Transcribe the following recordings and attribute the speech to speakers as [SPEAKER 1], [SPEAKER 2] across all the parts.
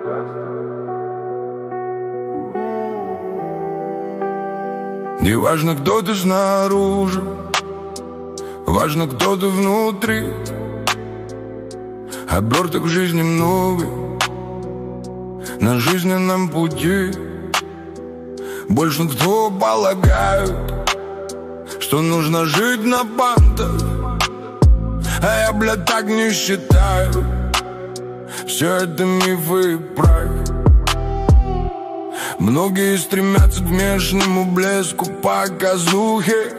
[SPEAKER 1] Не важно, кто ты снаружи, важно, кто ты внутри. Оберток в жизни много на жизненном пути. Большинство полагают, что нужно жить на бантах, а я, блядь, так не считаю. Все это мифы и прах. Многие стремятся к внешнему блеску, показухе,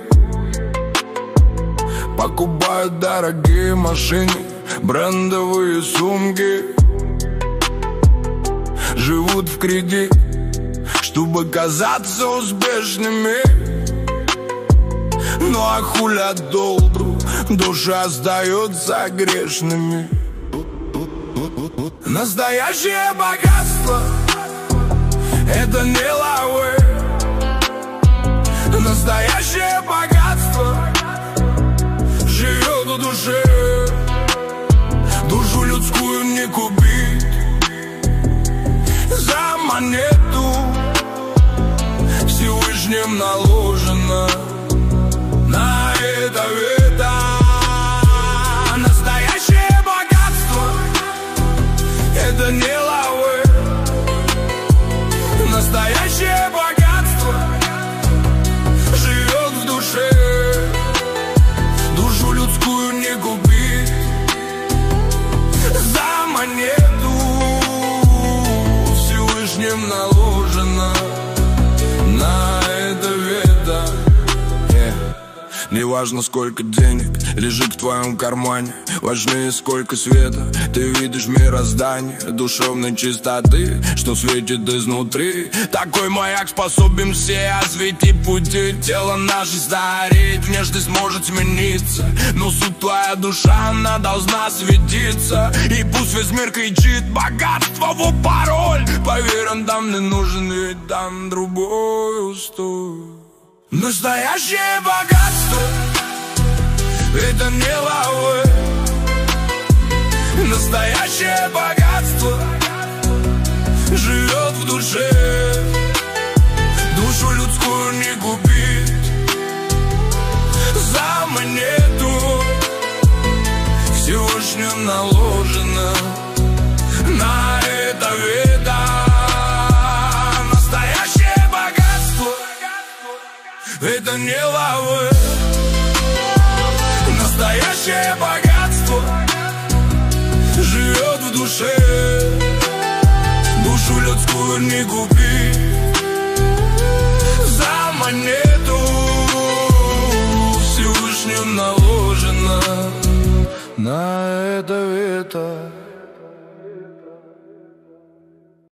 [SPEAKER 1] покупают дорогие машины, брендовые сумки, живут в кредит, чтобы казаться успешными. Ну а хуля долгу, душа остается грешными. Настоящее богатство — это не лавы. Настоящее богатство живет в душе. Душу людскую не купить за монету. Всевышним наложено на это вето. Настоящее богатство — это не лавы. Настоящее богатство живет в душе. Душу людскую не купить за монету. Всевышним наложено на это вето. Неважно, сколько денег лежит в твоем кармане, важнее, сколько света ты видишь в мироздании, душевной чистоты, что светит изнутри. Такой маяк способен все осветить пути. Тело наше стареет, внешность может смениться, но суть твоя душа, она должна светиться. И пусть весь мир кричит: богатство, вот пароль. Поверь, он там не нужен, ведь там другой устой. Настоящее богатство — это не лавы. Настоящее богатство живет в душе. Душу людскую не купить за монету. Всевышним наложено на это вето. Настоящее богатство — это не лавы. Настоящее богатство живет в душе. Душу людскую не купить за монету. Всевышним наложено на это вето.